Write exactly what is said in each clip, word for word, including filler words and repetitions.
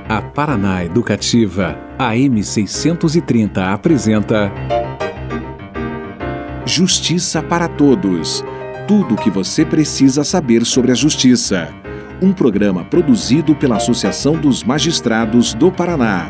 A Paraná Educativa, A M seiscentos e trinta apresenta Justiça para Todos. Tudo o que você precisa saber sobre a justiça. Um programa produzido pela Associação dos Magistrados do Paraná.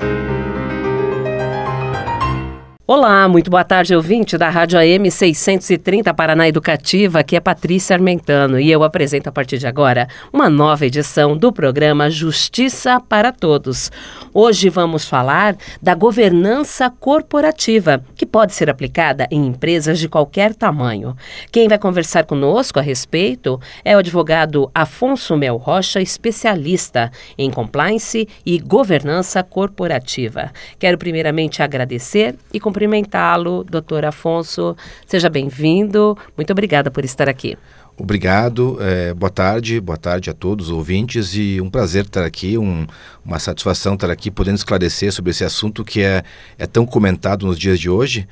Olá, muito boa tarde, ouvinte da Rádio A M seiscentos e trinta Paraná Educativa, aqui é Patrícia Armentano e eu apresento a partir de agora uma nova edição do programa Justiça para Todos. Hoje vamos falar da governança corporativa, que pode ser aplicada em empresas de qualquer tamanho. Quem vai conversar conosco a respeito é o advogado Afonso Mel Rocha, especialista em compliance e governança corporativa. Quero primeiramente agradecer e cumprimentá-lo. Cumprimentá-lo, doutor Afonso. Seja bem-vindo. Muito obrigada por estar aqui. Obrigado. É, boa tarde. Boa tarde a todos os ouvintes e um prazer estar aqui, um, uma satisfação estar aqui podendo esclarecer sobre esse assunto que é, é tão comentado nos dias de hoje,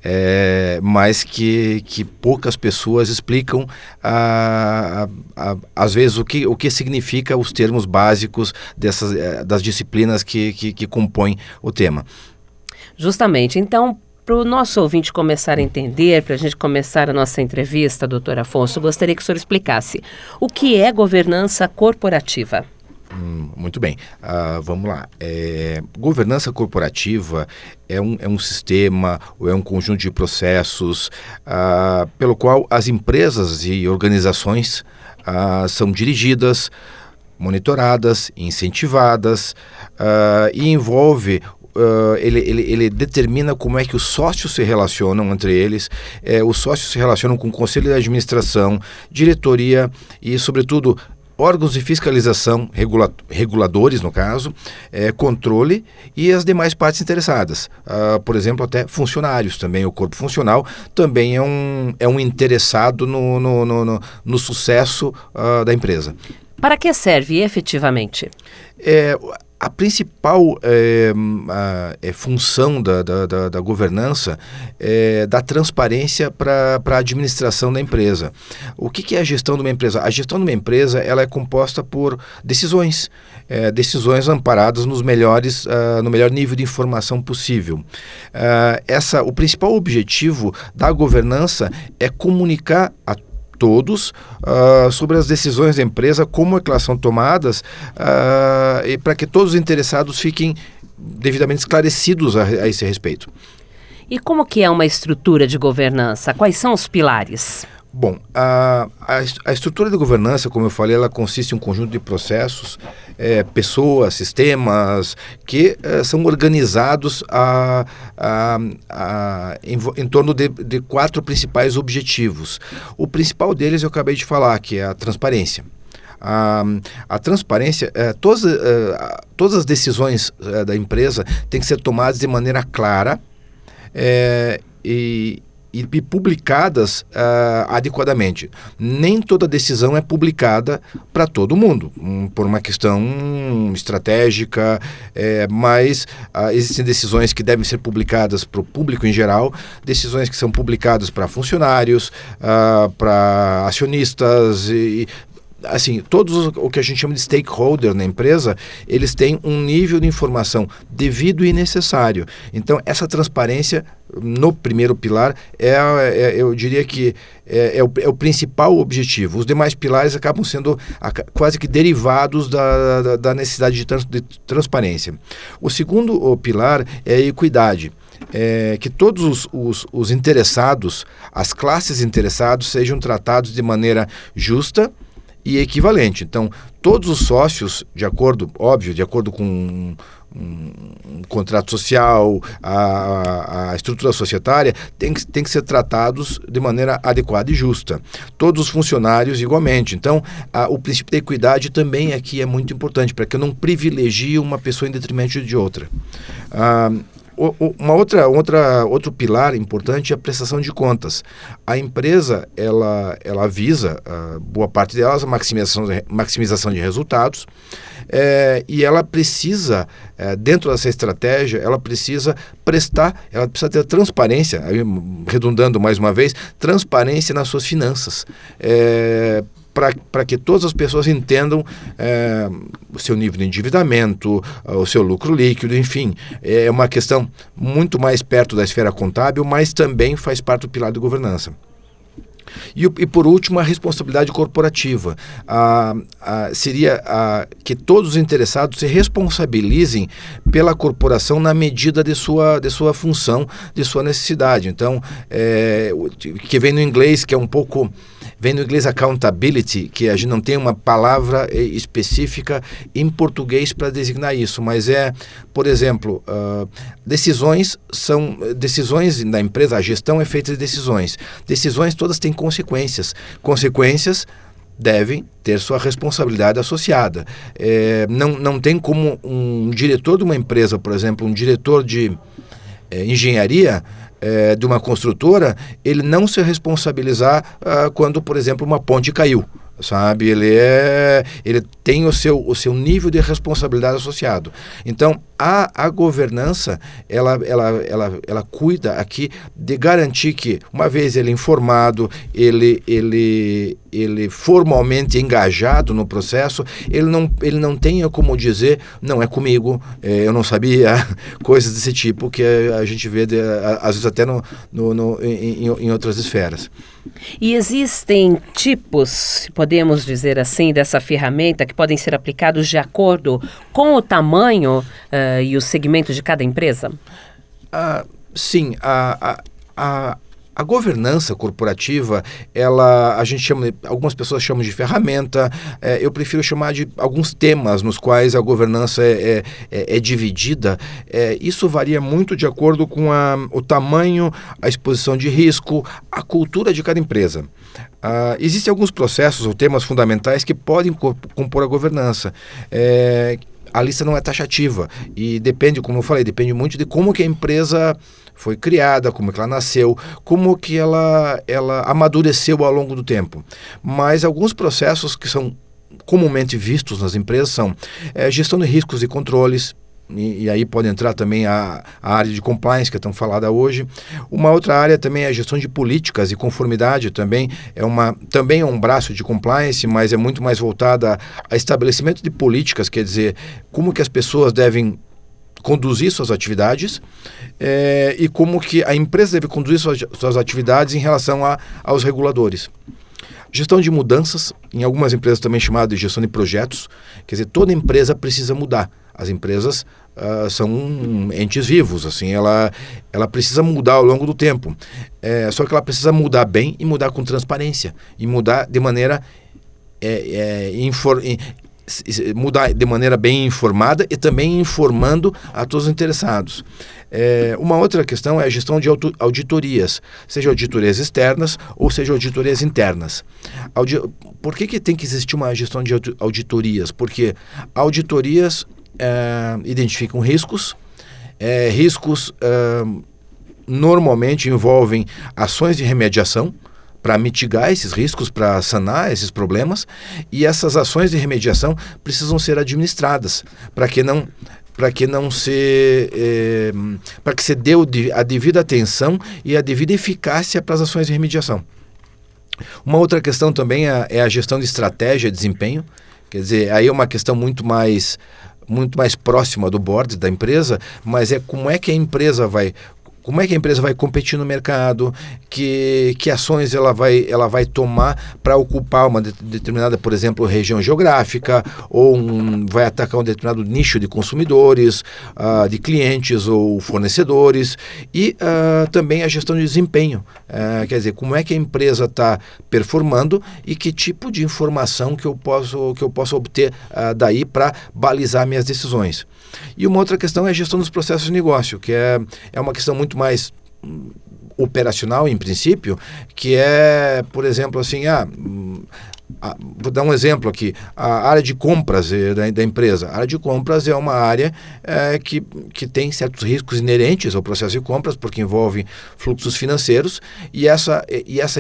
é, mas que, que poucas pessoas explicam, a, a, a, às vezes, o que, o que significa os termos básicos dessas, das disciplinas que, que, que compõem o tema. Justamente. Então, para o nosso ouvinte começar a entender, para a gente começar a nossa entrevista, doutor Afonso, gostaria que o senhor explicasse o que é governança corporativa. Hum, muito bem. Uh, vamos lá. É, governança corporativa é um, é um sistema ou é um conjunto de processos uh, pelo qual as empresas e organizações uh, são dirigidas, monitoradas, incentivadas uh, e envolve Uh, ele, ele, ele determina como é que os sócios se relacionam entre eles, é, os sócios se relacionam com o conselho de administração, diretoria e, sobretudo, órgãos de fiscalização, regula- reguladores, no caso, é, controle e as demais partes interessadas. Uh, por exemplo, até funcionários também, o corpo funcional também é um, é um interessado no, no, no, no, no sucesso uh, da empresa. Para que serve efetivamente? É... A principal é, a, é, função da, da, da, da governança é dar transparência para a administração da empresa. O que, que é a gestão de uma empresa? A gestão de uma empresa ela é composta por decisões, é, decisões amparadas nos melhores, uh, no melhor nível de informação possível. Uh, essa, o principal objetivo da governança é comunicar a todos uh, sobre as decisões da empresa, como é que elas são tomadas, uh, e para que todos os interessados fiquem devidamente esclarecidos a, a esse respeito. E como que é uma estrutura de governança? Quais são os pilares? Bom, a, a, a estrutura de governança, como eu falei, ela consiste em um conjunto de processos, é, pessoas, sistemas, que é, são organizados a, a, a, em, em torno de, de quatro principais objetivos. O principal deles eu acabei de falar, que é a transparência. A, a transparência, é, todas, é, todas as decisões é, da empresa têm que ser tomadas de maneira clara é, e e publicadas uh, adequadamente. Nem toda decisão é publicada para todo mundo, um, por uma questão estratégica, é, mas uh, existem decisões que devem ser publicadas para o público em geral, decisões que são publicadas para funcionários, uh, para acionistas e assim, todos o que a gente chama de stakeholder na empresa, eles têm um nível de informação devido e necessário. Então, essa transparência no primeiro pilar, é, é, eu diria que é, é, o, é o principal objetivo. Os demais pilares acabam sendo a, quase que derivados da, da, da necessidade de, trans, de transparência. O segundo o pilar é a equidade. É, que todos os, os, os interessados, as classes interessadas, sejam tratados de maneira justa e equivalente. Então, todos os sócios, de acordo, óbvio, de acordo com um, um, um contrato social, a, a estrutura societária, tem que, tem que ser tratados de maneira adequada e justa. Todos os funcionários igualmente. Então, a, o princípio da equidade também aqui é muito importante, para que eu não privilegie uma pessoa em detrimento de outra. Ah, Uma outra, outra, outro pilar importante é a prestação de contas. A empresa, ela, ela visa, uh, boa parte delas, a maximização, maximização de resultados, é, e ela precisa, é, dentro dessa estratégia, ela precisa prestar, ela precisa ter transparência, aí, redundando mais uma vez, transparência nas suas finanças. É, para que todas as pessoas entendam é, o seu nível de endividamento, o seu lucro líquido, enfim. É uma questão muito mais perto da esfera contábil, mas também faz parte do pilar de governança. E, e por último, a responsabilidade corporativa. Ah, ah, seria ah, que todos os interessados se responsabilizem pela corporação na medida de sua, de sua função, de sua necessidade. Então, é, que vem no inglês, que é um pouco... Vem no inglês accountability, que a gente não tem uma palavra específica em português para designar isso, mas é, por exemplo, uh, decisões são decisões da empresa, a gestão é feita de decisões. Decisões todas têm consequências. Consequências devem ter sua responsabilidade associada. É, não, não tem como um diretor de uma empresa, por exemplo, um diretor de é, engenharia, É, de uma construtora, ele não se responsabilizar uh, quando, por exemplo, uma ponte caiu, sabe? Ele, é, ele tem o seu, o seu nível de responsabilidade associado. Então, a, a governança, ela, ela, ela, ela cuida aqui de garantir que, uma vez ele informado, ele, ele, ele formalmente engajado no processo, ele não, ele não tenha como dizer, não é comigo, é, eu não sabia, coisas desse tipo que a, a gente vê, de, a, às vezes até no, no, no, em, em outras esferas. E existem tipos, podemos dizer assim, dessa ferramenta que podem ser aplicados de acordo com o tamanho uh, e o segmento de cada empresa? Ah, sim, a, a, a, a governança corporativa, ela, a gente chama, algumas pessoas chamam de ferramenta, é, eu prefiro chamar de alguns temas nos quais a governança é, é, é dividida. É, isso varia muito de acordo com a, o tamanho, a exposição de risco, a cultura de cada empresa. Uh, existem alguns processos ou temas fundamentais que podem co- compor a governança. É, a lista não é taxativa e depende, como eu falei, depende muito de como que a empresa foi criada, como que ela nasceu, como que ela, ela amadureceu ao longo do tempo. Mas alguns processos que são comumente vistos nas empresas são é, gestão de riscos e controles. E, e aí pode entrar também a, a área de compliance que é tão falada hoje. Uma outra área também é a gestão de políticas e conformidade, também é, uma, também é um braço de compliance, mas é muito mais voltada a, a estabelecimento de políticas, quer dizer, como que as pessoas devem conduzir suas atividades é, e como que a empresa deve conduzir suas, suas atividades em relação a, aos reguladores. Gestão de mudanças, em algumas empresas também chamada de gestão de projetos, quer dizer, toda empresa precisa mudar. As empresas uh, são entes vivos, assim, ela, ela precisa mudar ao longo do tempo. É, só que ela precisa mudar bem e mudar com transparência. E mudar de maneira, é, é, infor, mudar de maneira bem informada e também informando a todos os interessados. É, uma outra questão é a gestão de auditorias, seja auditorias externas ou seja auditorias internas. Audi... Por que que tem que existir uma gestão de auditorias? Porque auditorias é, identificam riscos, é, riscos é, normalmente envolvem ações de remediação, para mitigar esses riscos, para sanar esses problemas, e essas ações de remediação precisam ser administradas para que não para que não se eh, para que se dê a devida atenção e a devida eficácia para as ações de remediação. Uma outra questão também é, é a gestão de estratégia e desempenho, quer dizer, aí é uma questão muito mais muito mais próxima do board da empresa, mas é como é que a empresa vai Como é que a empresa vai competir no mercado, que, que ações ela vai, ela vai tomar para ocupar uma de, determinada, por exemplo, região geográfica, ou um, vai atacar um determinado nicho de consumidores, uh, de clientes ou fornecedores, e uh, também a gestão de desempenho. Uh, quer dizer, como é que a empresa está performando e que tipo de informação que eu posso, que eu posso obter uh, daí para balizar minhas decisões. E uma outra questão é a gestão dos processos de negócio, que é, é uma questão muito mais operacional, em princípio, que é, por exemplo, assim, ah, ah, vou dar um exemplo aqui, a área de compras é, da, da empresa. A área de compras é uma área é, que, que tem certos riscos inerentes ao processo de compras, porque envolve fluxos financeiros, e essa, e essa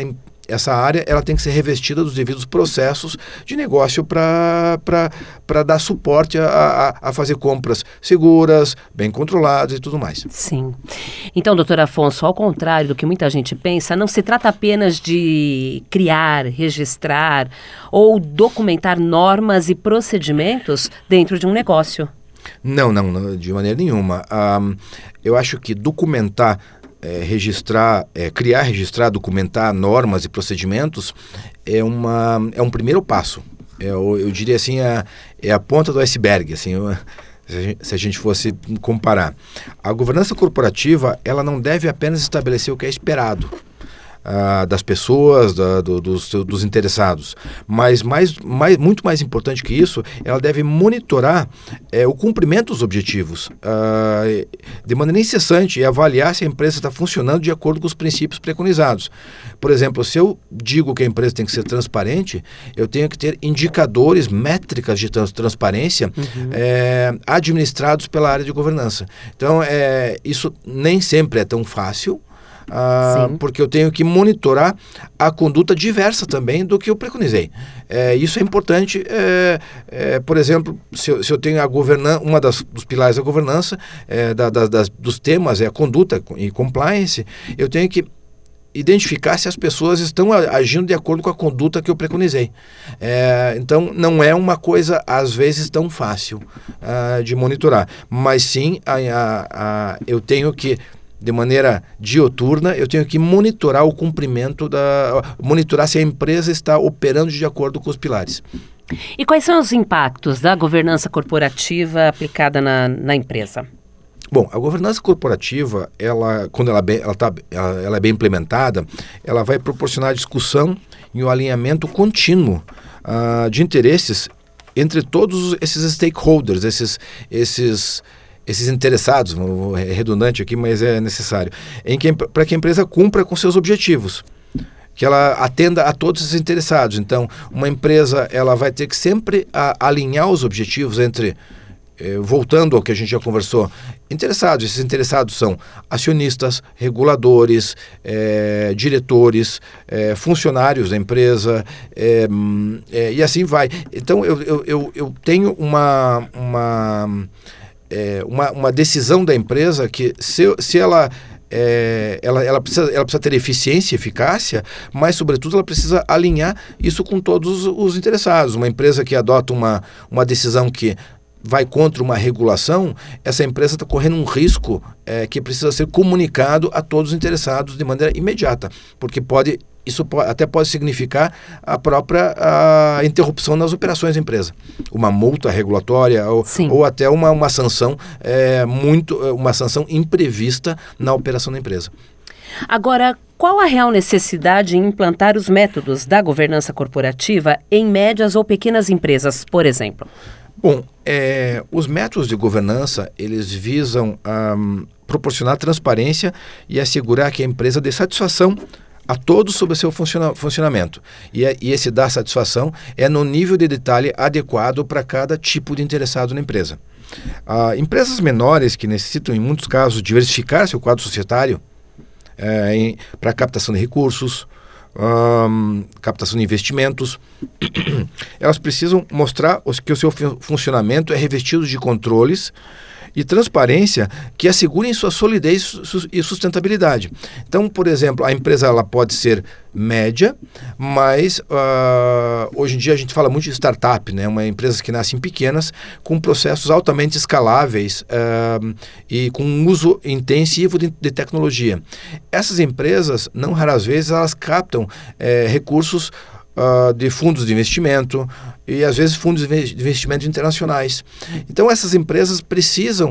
essa área ela tem que ser revestida dos devidos processos de negócio para dar suporte a, a, a fazer compras seguras, bem controladas e tudo mais. Sim. Então, doutor Afonso, ao contrário do que muita gente pensa, não se trata apenas de criar, registrar ou documentar normas e procedimentos dentro de um negócio. Não, não, não de maneira nenhuma. Um, eu acho que documentar, é, registrar, é, criar, registrar, documentar normas e procedimentos é, uma, é um primeiro passo. É, eu, eu diria assim, é, é a ponta do iceberg, assim, eu, se, a gente, se a gente fosse comparar. A governança corporativa, ela não deve apenas estabelecer o que é esperado Uh, das pessoas, da, do, dos, dos interessados. Mas mais, mais, muito mais importante que isso, ela deve monitorar é, o cumprimento dos objetivos uh, de maneira incessante e avaliar se a empresa está funcionando de acordo com os princípios preconizados. Por exemplo, se eu digo que a empresa tem que ser transparente, eu tenho que ter indicadores, métricas de trans, transparência uhum. é, administrados pela área de governança. Então, é, isso nem sempre é tão fácil, Ah, porque eu tenho que monitorar a conduta diversa também do que eu preconizei. É, isso é importante, é, é, por exemplo, se eu, se eu tenho a governança, uma das, dos pilares da governança, é, da, da, das, dos temas é a conduta e compliance, eu tenho que identificar se as pessoas estão agindo de acordo com a conduta que eu preconizei. É, então, não é uma coisa, às vezes, tão fácil uh, de monitorar, mas sim, a, a, a, eu tenho que de maneira dioturna, eu tenho que monitorar o cumprimento da... monitorar se a empresa está operando de acordo com os pilares. E quais são os impactos da governança corporativa aplicada na, na empresa? Bom, a governança corporativa, ela, quando ela, bem, ela, tá, ela, ela é bem implementada, ela vai proporcionar discussão e um alinhamento contínuo uh, de interesses entre todos esses stakeholders, esses... esses esses interessados, é redundante aqui, mas é necessário, em que, para que a empresa cumpra com seus objetivos, que ela atenda a todos esses interessados. Então, uma empresa ela vai ter que sempre a, alinhar os objetivos entre, eh, voltando ao que a gente já conversou, interessados. Esses interessados são acionistas, reguladores, eh, diretores, eh, funcionários da empresa, eh, eh, e assim vai. Então, eu, eu, eu, eu tenho uma... uma É, uma, uma decisão da empresa que se, se ela, é, ela, ela, precisa, ela precisa ter eficiência e eficácia, mas sobretudo ela precisa alinhar isso com todos os interessados. Uma empresa que adota uma, uma decisão que vai contra uma regulação, essa empresa está correndo um risco é, que precisa ser comunicado a todos os interessados de maneira imediata, porque pode... Isso pode, até pode significar a própria a interrupção nas operações da empresa. Uma multa regulatória ou, ou até uma, uma sanção é, muito, uma sanção imprevista na operação da empresa. Agora, qual a real necessidade em implantar os métodos da governança corporativa em médias ou pequenas empresas, por exemplo? Bom, é, os métodos de governança, eles visam um, proporcionar transparência e assegurar que a empresa dê satisfação a todos sobre o seu funciona, funcionamento. E, é, e esse dar satisfação é no nível de detalhe adequado para cada tipo de interessado na empresa. Ah, empresas menores que necessitam, em muitos casos, diversificar seu quadro societário é, para captação de recursos, um, captação de investimentos, elas precisam mostrar os, que o seu funcionamento é revestido de controles e transparência que assegurem sua solidez e sustentabilidade. Então, por exemplo, a empresa ela pode ser média, mas uh, hoje em dia a gente fala muito de startup, né? Uma empresa que nascem pequenas, com processos altamente escaláveis uh, e com um uso intensivo de, de tecnologia. Essas empresas, não raras vezes, elas captam eh, recursos Uh, de fundos de investimento e, às vezes, fundos de investimento internacionais. Então, essas empresas precisam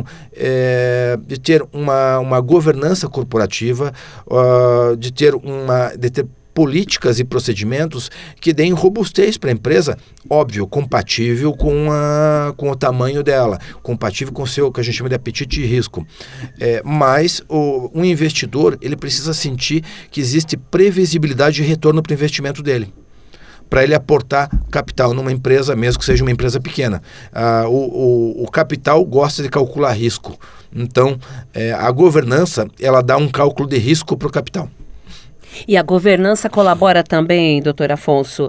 é, de ter uma, uma governança corporativa, uh, de, ter uma, de ter políticas e procedimentos que deem robustez para a empresa, óbvio, compatível com, a, com o tamanho dela, compatível com o seu, que a gente chama de apetite e risco. É, mas o, um investidor, ele precisa sentir que existe previsibilidade de retorno para o investimento dele, para ele aportar capital numa empresa, mesmo que seja uma empresa pequena. Ah, o, o, o capital gosta de calcular risco. Então, é, a governança, ela dá um cálculo de risco para o capital. E a governança colabora também, doutor Afonso,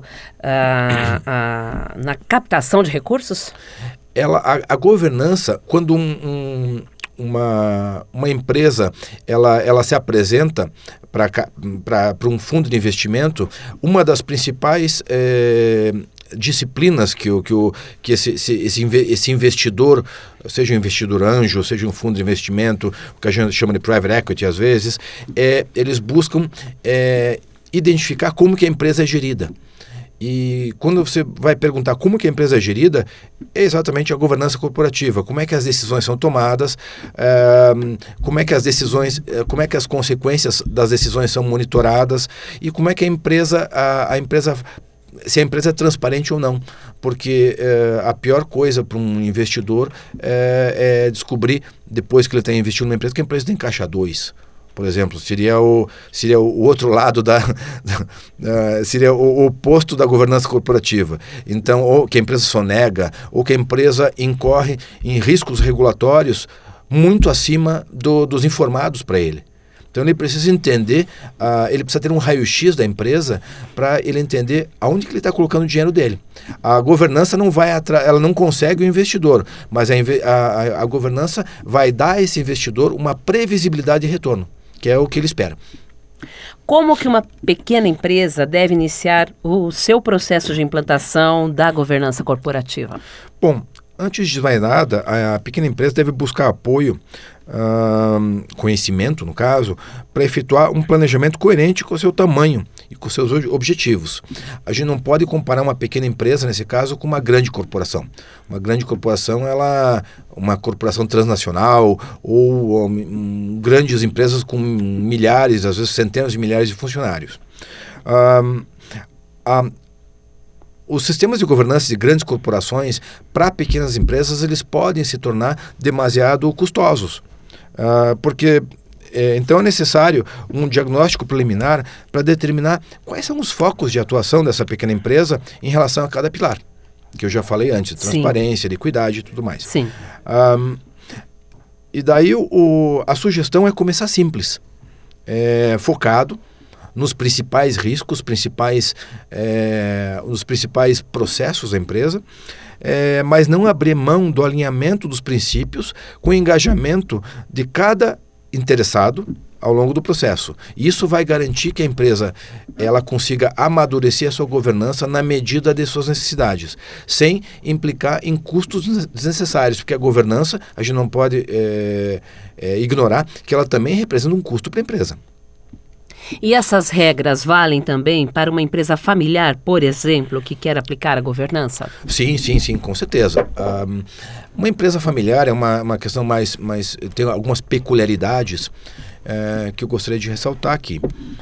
a, a, na captação de recursos? Ela, a, a governança, quando um, um, uma, uma empresa ela, ela se apresenta para um fundo de investimento, uma das principais é, disciplinas que, o, que, o, que esse, esse, esse investidor, seja um investidor anjo, seja um fundo de investimento, o que a gente chama de private equity às vezes, é, eles buscam é, identificar como que a empresa é gerida. E quando você vai perguntar como que a empresa é gerida, é exatamente a governança corporativa, como é que as decisões são tomadas, é, como é que as decisões, como é que as consequências das decisões são monitoradas e como é que a empresa, a, a empresa, se a empresa é transparente ou não, porque é, a pior coisa para um investidor é, é descobrir, depois que ele tem investido numa empresa, que a empresa tem caixa dois. Por exemplo, seria o, seria o outro lado da, da seria o, o oposto da governança corporativa. Então, ou que a empresa sonega, ou que a empresa incorre em riscos regulatórios muito acima do, dos informados para ele. Então, ele precisa entender, uh, ele precisa ter um raio-x da empresa para ele entender aonde que ele está colocando o dinheiro dele. A governança não vai atra- ela não consegue o investidor, mas a, a, a governança vai dar a esse investidor uma previsibilidade de retorno, que é o que ele espera. Como que uma pequena empresa deve iniciar o seu processo de implantação da governança corporativa? Bom, antes de mais nada, a pequena empresa deve buscar apoio, uh, conhecimento, no caso, para efetuar um planejamento coerente com o seu tamanho e com seus objetivos. A gente não pode comparar uma pequena empresa, nesse caso, com uma grande corporação. Uma grande corporação, ela, uma corporação transnacional ou um, grandes empresas com milhares, às vezes centenas de milhares de funcionários. Uh, a Os sistemas de governança de grandes corporações, para pequenas empresas, eles podem se tornar demasiado custosos, uh, porque é, então é necessário um diagnóstico preliminar para determinar quais são os focos de atuação dessa pequena empresa em relação a cada pilar, que eu já falei antes, transparência, Sim. liquidez e tudo mais. Sim. Um, e daí o, o, a sugestão é começar simples, é, focado nos principais riscos, principais, é, os principais processos da empresa, é, mas não abrir mão do alinhamento dos princípios com o engajamento de cada interessado ao longo do processo. Isso vai garantir que a empresa ela consiga amadurecer a sua governança na medida de suas necessidades, sem implicar em custos desnecessários, porque a governança, a gente não pode é, é, ignorar que ela também representa um custo para a empresa. E essas regras valem também para uma empresa familiar, por exemplo, que quer aplicar a governança? Sim, sim, sim, com certeza. Um, uma empresa familiar é uma, uma questão mais, mais... tem algumas peculiaridades é, que eu gostaria de ressaltar aqui.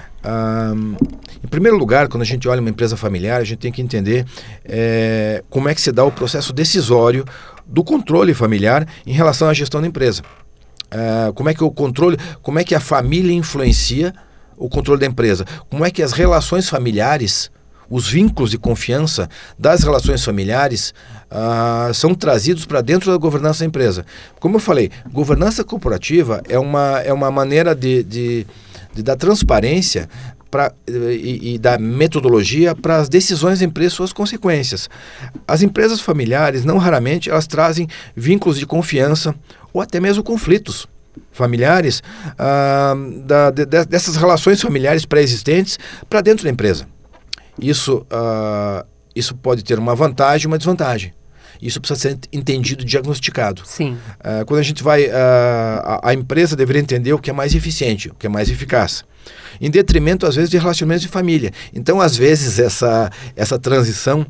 Um, em primeiro lugar, quando a gente olha uma empresa familiar, a gente tem que entender é, como é que se dá o processo decisório do controle familiar em relação à gestão da empresa. Uh, como é que o controle, como é que a família influencia o controle da empresa, como é que as relações familiares, os vínculos de confiança das relações familiares uh, são trazidos para dentro da governança da empresa. Como eu falei, governança corporativa é uma, é uma maneira de, de, de dar transparência pra, e, e dar metodologia para as decisões da empresa e suas consequências. As empresas familiares, não raramente, elas trazem vínculos de confiança ou até mesmo conflitos familiares, ah, da, de, dessas relações familiares pré-existentes para dentro da empresa. Isso, ah, isso pode ter uma vantagem e uma desvantagem. Isso precisa ser entendido e diagnosticado. Sim. Ah, quando a gente vai... Ah, a, a empresa deveria entender o que é mais eficiente, o que é mais eficaz. Em detrimento, às vezes, de relacionamentos de família. Então, às vezes, essa, essa transição,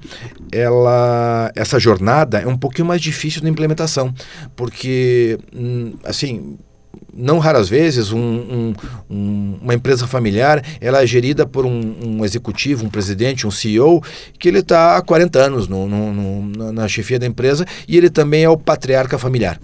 ela, essa jornada é um pouquinho mais difícil na implementação. Porque, hum, assim... não raras vezes, um, um, um, uma empresa familiar ela é gerida por um, um executivo, um presidente, um C E O, que ele está há quarenta anos no, no, no, na chefia da empresa e ele também é o patriarca familiar.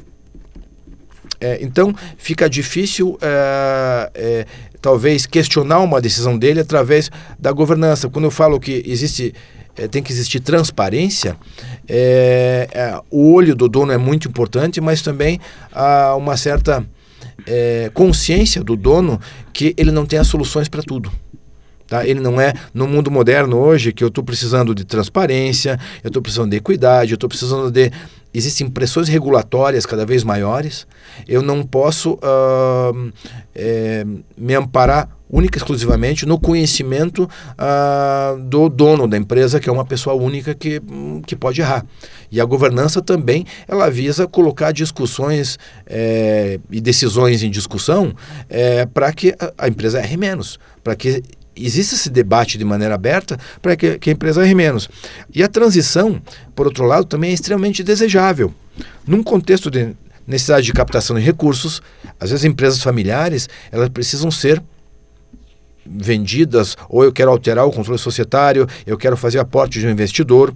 É, então, fica difícil, é, é, talvez, questionar uma decisão dele através da governança. Quando eu falo que existe... É, tem que existir transparência, é, é, o olho do dono é muito importante, mas também há uma certa... É, consciência do dono que ele não tem as soluções para tudo. Tá? Ele não é no mundo moderno hoje que eu estou precisando de transparência, eu estou precisando de equidade, eu estou precisando de... Existem pressões regulatórias cada vez maiores. Eu não posso uh, é, me amparar única e exclusivamente no conhecimento uh, do dono da empresa, que é uma pessoa única que, que pode errar. E a governança também, ela visa colocar discussões é, e decisões em discussão é, para que a, a empresa erre menos, para que existe esse debate de maneira aberta para que, que a empresa erre menos. E a transição, por outro lado, também é extremamente desejável. Num contexto de necessidade de captação de recursos, às vezes empresas familiares, elas precisam ser vendidas, ou eu quero alterar o controle societário, eu quero fazer aporte de um investidor,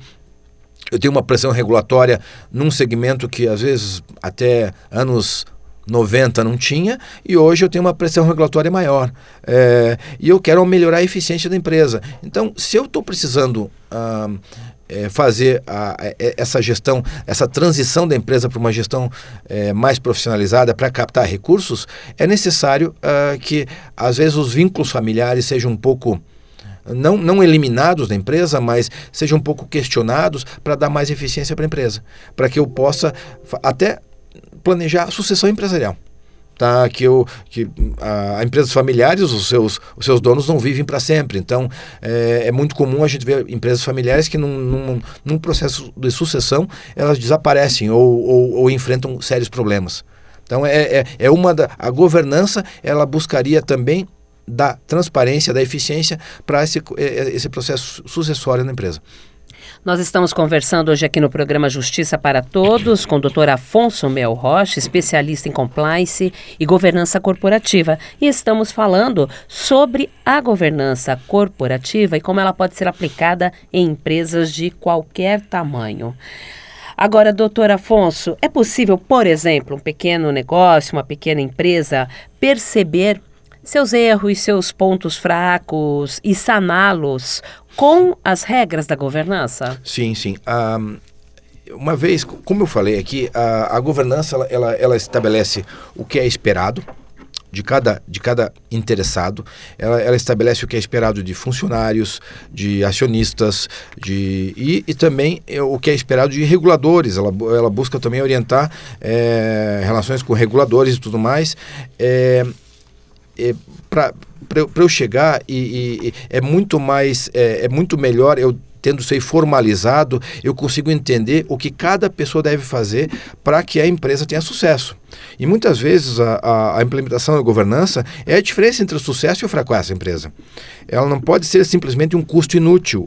eu tenho uma pressão regulatória num segmento que às vezes até anos noventa não tinha, e hoje eu tenho uma pressão regulatória maior. É, e eu quero melhorar a eficiência da empresa. Então, se eu estou precisando ah, é, fazer a, a, essa gestão, essa transição da empresa para uma gestão é, mais profissionalizada para captar recursos, é necessário ah, que, às vezes, os vínculos familiares sejam um pouco... Não, não eliminados da empresa, mas sejam um pouco questionados para dar mais eficiência para a empresa. Para que eu possa até planejar a sucessão empresarial. Tá? Que, eu, que a, a empresas familiares, os seus, os seus donos não vivem para sempre. Então, é, é muito comum a gente ver empresas familiares que num, num, num processo de sucessão, elas desaparecem ou, ou, ou enfrentam sérios problemas. Então, é, é, é uma da, a governança, ela buscaria também da transparência, da eficiência para esse, esse processo sucessório na empresa. Nós estamos conversando hoje aqui no programa Justiça para Todos com o doutor Afonso Mel Rocha, especialista em compliance e governança corporativa. E estamos falando sobre a governança corporativa e como ela pode ser aplicada em empresas de qualquer tamanho. Agora, doutor Afonso, é possível, por exemplo, um pequeno negócio, uma pequena empresa, perceber seus erros, seus pontos fracos e saná-los com as regras da governança? Sim, sim. Um, uma vez, como eu falei aqui, a, a governança ela, ela, ela estabelece o que é esperado de cada, de cada interessado, ela, ela estabelece o que é esperado de funcionários, de acionistas, de, e, e também é, o que é esperado de reguladores. Ela, ela busca também orientar é, relações com reguladores e tudo mais. É, é, para eu, eu chegar e, e, e é muito mais, é, é muito melhor eu tendo ser formalizado, eu consigo entender o que cada pessoa deve fazer para que a empresa tenha sucesso. E muitas vezes a, a, a implementação da governança é a diferença entre o sucesso e o fracasso da empresa. Ela não pode ser simplesmente um custo inútil,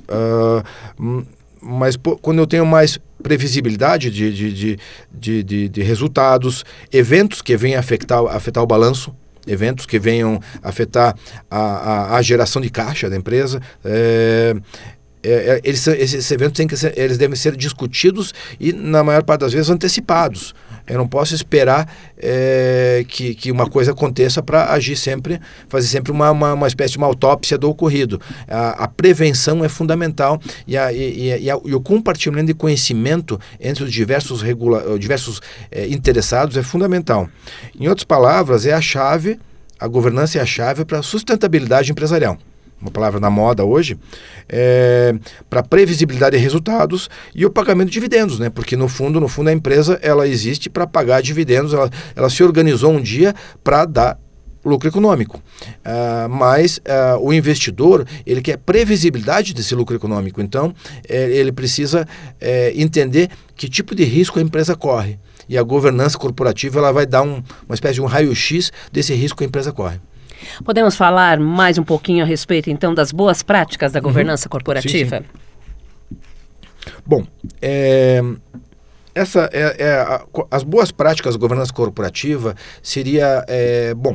uh, mas pô, quando eu tenho mais previsibilidade de, de, de, de, de, de resultados, eventos que venham afetar, afetar o balanço, eventos que venham afetar a, a, a geração de caixa da empresa, é, é, eles, esses eventos têm que ser, eles devem ser discutidos e, na maior parte das vezes, antecipados. Eu não posso esperar é, que, que uma coisa aconteça para agir sempre, fazer sempre uma, uma, uma espécie de uma autópsia do ocorrido. A, a prevenção é fundamental e, a, e, e, a, e o compartilhamento de conhecimento entre os diversos, regula, diversos é, interessados é fundamental. Em outras palavras, é a chave, a governança é a chave para a sustentabilidade empresarial. Uma palavra na moda hoje, é, para previsibilidade de resultados e o pagamento de dividendos, né? Porque no fundo, no fundo a empresa ela existe para pagar dividendos, ela, ela se organizou um dia para dar lucro econômico, uh, mas uh, o investidor ele quer previsibilidade desse lucro econômico, então é, ele precisa é, entender que tipo de risco a empresa corre e a governança corporativa ela vai dar um, uma espécie de um raio-x desse risco que a empresa corre. Podemos falar mais um pouquinho a respeito, então, das boas práticas da governança uhum. corporativa? Sim, sim. Bom, é, essa é, é a, as boas práticas da governança corporativa seria, é, bom,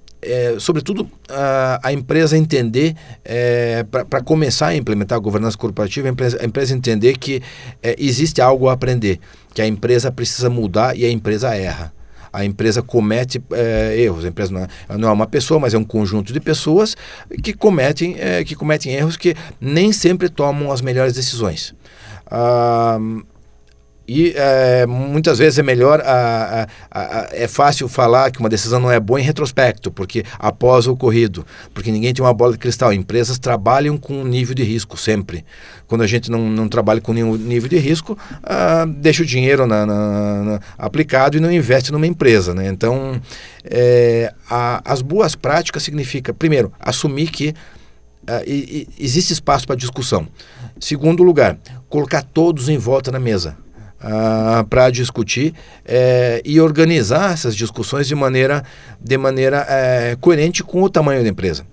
é, sobretudo a, a empresa entender, é, para começar a implementar a governança corporativa, a empresa, a empresa entender que é, existe algo a aprender, que a empresa precisa mudar e a empresa erra. A empresa comete é, erros. A empresa não é, não é uma pessoa, mas é um conjunto de pessoas que cometem, é, que cometem erros que nem sempre tomam as melhores decisões. Ah, E é, muitas vezes é melhor, a, a, a, é fácil falar que uma decisão não é boa em retrospecto, porque após o ocorrido, porque ninguém tem uma bola de cristal. Empresas trabalham com um nível de risco sempre. Quando a gente não, não trabalha com nenhum nível de risco, ah, deixa o dinheiro na, na, na, aplicado e não investe numa empresa, né? Então, é, a, as boas práticas significa, primeiro, assumir que ah, e, e, existe espaço para discussão. Segundo lugar, colocar todos em volta na mesa. Uh, para discutir é, e organizar essas discussões de maneira, de maneira é, coerente com o tamanho da empresa.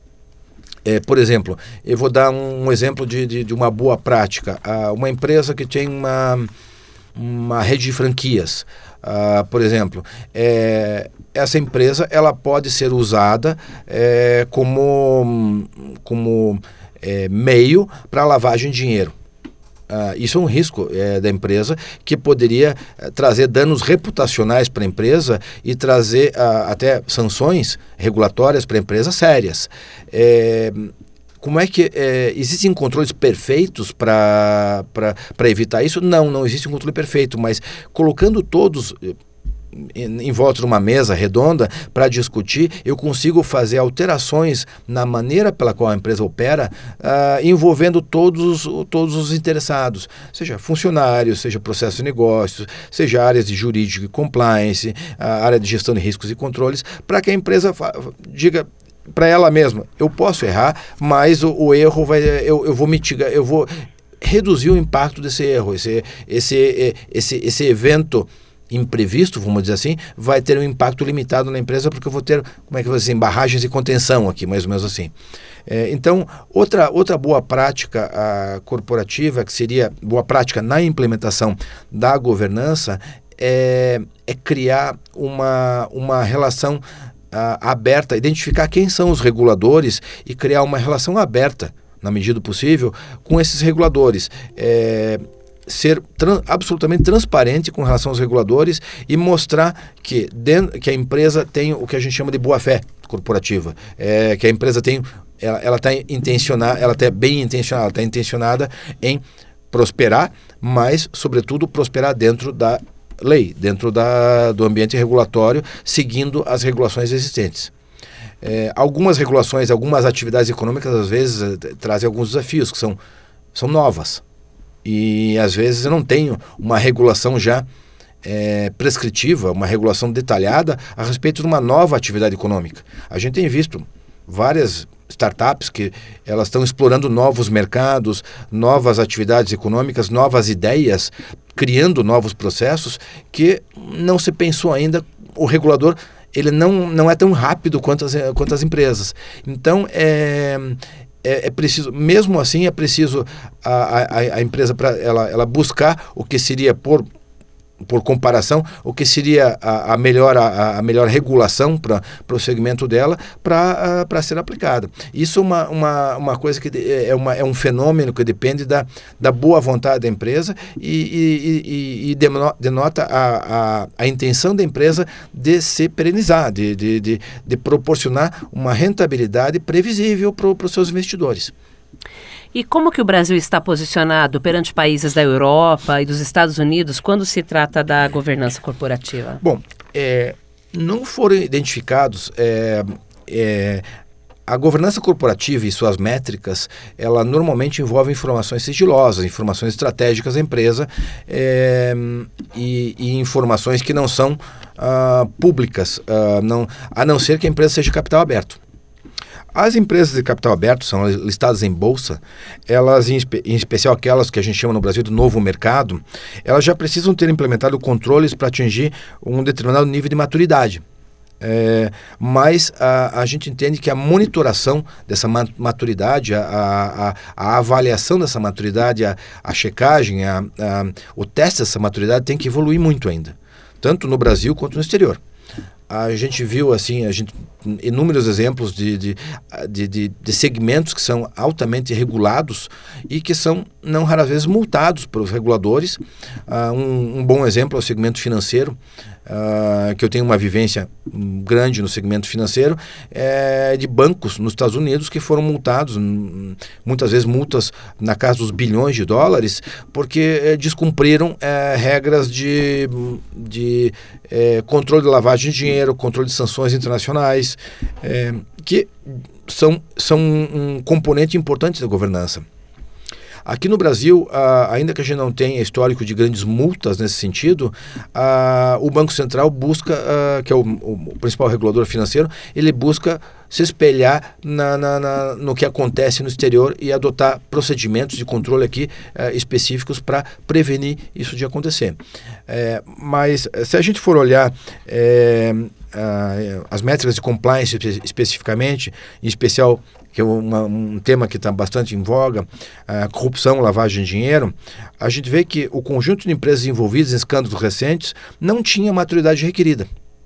É, por exemplo, eu vou dar um, um exemplo de, de, de uma boa prática. Uh, uma empresa que tem uma, uma rede de franquias, uh, por exemplo, é, essa empresa ela pode ser usada é, como, como é, meio para lavagem de dinheiro. Uh, isso é um risco é, da empresa que poderia uh, trazer danos reputacionais para a empresa e trazer uh, até sanções regulatórias para a empresa sérias. É, como é que é, existem controles perfeitos para para evitar isso? Não, não existe um controle perfeito, mas colocando todos Em, em volta de uma mesa redonda para discutir, eu consigo fazer alterações na maneira pela qual a empresa opera, uh, envolvendo todos, todos os interessados, seja funcionários, seja processo de negócios, seja áreas de jurídico e compliance, a área de gestão de riscos e controles, para que a empresa diga para ela mesma, eu posso errar, mas o, o erro vai, eu, eu vou mitigar, eu vou reduzir o impacto desse erro, esse, esse, esse, esse evento imprevisto, vamos dizer assim, vai ter um impacto limitado na empresa, porque eu vou ter, como é que eu vou dizer, barragens de contenção aqui, mais ou menos assim. É, então, outra, outra boa prática a, corporativa, que seria boa prática na implementação da governança, é, é criar uma, uma relação a, aberta, identificar quem são os reguladores e criar uma relação aberta, na medida do possível, com esses reguladores. É, ser tran- absolutamente transparente com relação aos reguladores e mostrar que, dentro, que a empresa tem o que a gente chama de boa-fé corporativa, é, que a empresa tem, ela está intencionada, ela está bem intencionada, ela está intencionada em prosperar, mas, sobretudo, prosperar dentro da lei, dentro da, do ambiente regulatório, seguindo as regulações existentes. É, algumas regulações, algumas atividades econômicas, às vezes, trazem alguns desafios que são, são novas. E às vezes eu não tenho uma regulação já é, prescritiva, uma regulação detalhada a respeito de uma nova atividade econômica. A gente tem visto várias startups que elas estão explorando novos mercados, novas atividades econômicas, novas ideias, criando novos processos que não se pensou ainda, o regulador ele não, não é tão rápido quanto as, quanto as empresas. Então, é... É, é preciso, mesmo assim, é preciso a, a, a empresa pra, ela, ela buscar o que seria, por, por comparação, o que seria a, a, melhor, a, a melhor regulação para o segmento dela para ser aplicada. Isso é uma, uma, uma coisa que é, uma, é um fenômeno que depende da, da boa vontade da empresa e, e, e, e denota a, a, a intenção da empresa de se perenizar, de, de, de, de proporcionar uma rentabilidade previsível para os seus investidores. E como que o Brasil está posicionado perante países da Europa e dos Estados Unidos quando se trata da governança corporativa? Bom, é, não foram identificados... É, é, a governança corporativa e suas métricas, ela normalmente envolve informações sigilosas, informações estratégicas da empresa é, e, e informações que não são uh, públicas, uh, não, a não ser que a empresa seja capital aberto. As empresas de capital aberto são listadas em bolsa, elas, em, espe- em especial aquelas que a gente chama no Brasil do novo mercado, elas já precisam ter implementado controles para atingir um determinado nível de maturidade. É, mas a, a gente entende que a monitoração dessa maturidade, a, a, a avaliação dessa maturidade, a, a checagem, a, a, o teste dessa maturidade tem que evoluir muito ainda, tanto no Brasil quanto no exterior. a gente viu assim, a gente, inúmeros exemplos de, de, de, de, de segmentos que são altamente regulados e que são, não raras vezes, multados pelos reguladores. Uh, um, um bom exemplo é o segmento financeiro, uh, que eu tenho uma vivência grande no segmento financeiro, é de bancos nos Estados Unidos que foram multados, muitas vezes multas na casa dos bilhões de dólares, porque eh, descumpriram eh, regras de, de eh, controle de lavagem de dinheiro, controle de sanções internacionais, eh, que são, são um componente importante da governança. Aqui no Brasil, ah, ainda que a gente não tenha histórico de grandes multas nesse sentido, ah, o Banco Central busca, ah, que é o, o principal regulador financeiro, ele busca se espelhar na, na, na, no que acontece no exterior e adotar procedimentos de controle aqui eh, específicos para prevenir isso de acontecer. É, mas se a gente for olhar eh, ah, as métricas de compliance espe- especificamente, em especial que é uma, um tema que está bastante em voga, a corrupção, lavagem de dinheiro, a gente vê que o conjunto de empresas envolvidas em escândalos recentes não tinha a maturidade requerida.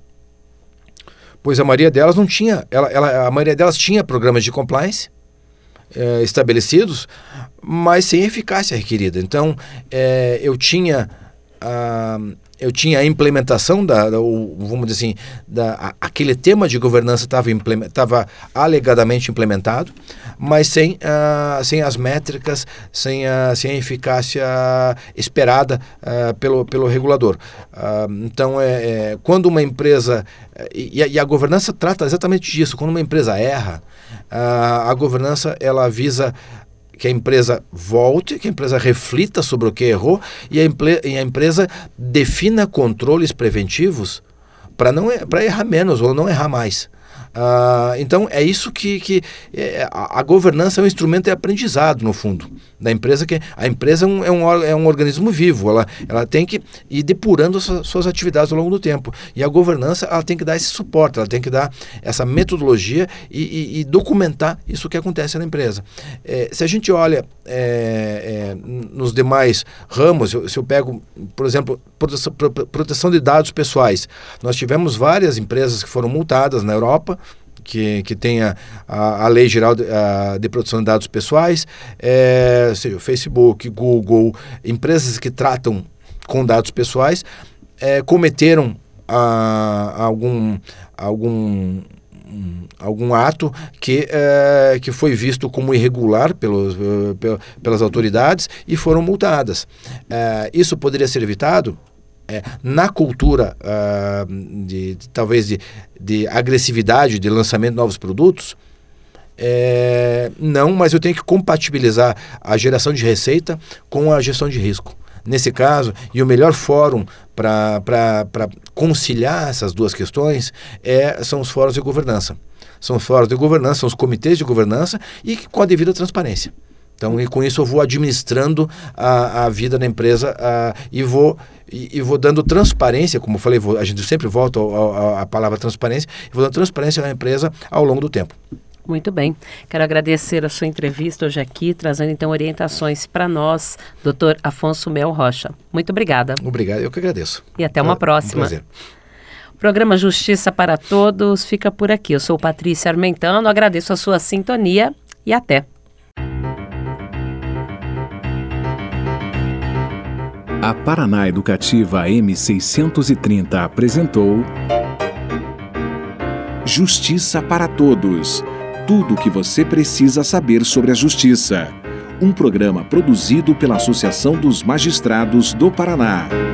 Pois a maioria delas não tinha, ela, ela, a maioria delas tinha programas de compliance é, estabelecidos, mas sem eficácia requerida. Então, é, eu tinha... A, eu tinha a implementação, da, da, o, vamos dizer assim, da, a, aquele tema de governança estava alegadamente implementado, mas sem, uh, sem as métricas, sem a, sem a eficácia esperada uh, pelo, pelo regulador. Uh, então, é, é, quando uma empresa... E a, e a governança trata exatamente disso. Quando uma empresa erra, uh, a governança ela visa... que a empresa volte, que a empresa reflita sobre o que errou e a, emple- e a empresa defina controles preventivos para não para errar menos ou não errar mais. Uh, então é isso que, que é, a, a governança é um instrumento de aprendizado no fundo da empresa, que a empresa é um, é um, é um organismo vivo, ela, ela tem que ir depurando suas, suas atividades ao longo do tempo, e a governança ela tem que dar esse suporte, ela tem que dar essa metodologia e, e, e documentar isso que acontece na empresa. É, se a gente olha é, é, nos demais ramos, eu, se eu pego, por exemplo, proteção, proteção de dados pessoais, nós tivemos várias empresas que foram multadas na Europa, que, que tem a, a, a Lei Geral de, a, de Proteção de Dados Pessoais, é, seja, Facebook, Google, empresas que tratam com dados pessoais, é, cometeram a, algum, algum, algum ato que, é, que foi visto como irregular pelos, pelas autoridades e foram multadas. É, isso poderia ser evitado? É, na cultura uh, de, de, talvez de, de agressividade de lançamento de novos produtos, é, não, mas eu tenho que compatibilizar a geração de receita com a gestão de risco. Nesse caso, e o melhor fórum para conciliar essas duas questões é, são os fóruns de governança. São os fóruns de governança, são os comitês de governança e com a devida transparência. Então, e com isso eu vou administrando a, a vida da empresa a, e, vou, e, e vou dando transparência, como eu falei, vou, a gente sempre volta à palavra transparência, e vou dando transparência à empresa ao longo do tempo. Muito bem. Quero agradecer a sua entrevista hoje aqui, trazendo então orientações para nós, doutor Afonso Mel Rocha. Muito obrigada. Obrigado, eu que agradeço. E até uma é, próxima. Um prazer. O programa Justiça para Todos fica por aqui. Eu sou Patrícia Armentano, agradeço a sua sintonia e até. A Paraná Educativa M seiscentos e trinta apresentou Justiça para Todos. Tudo o que você precisa saber sobre a justiça. Um programa produzido pela Associação dos Magistrados do Paraná.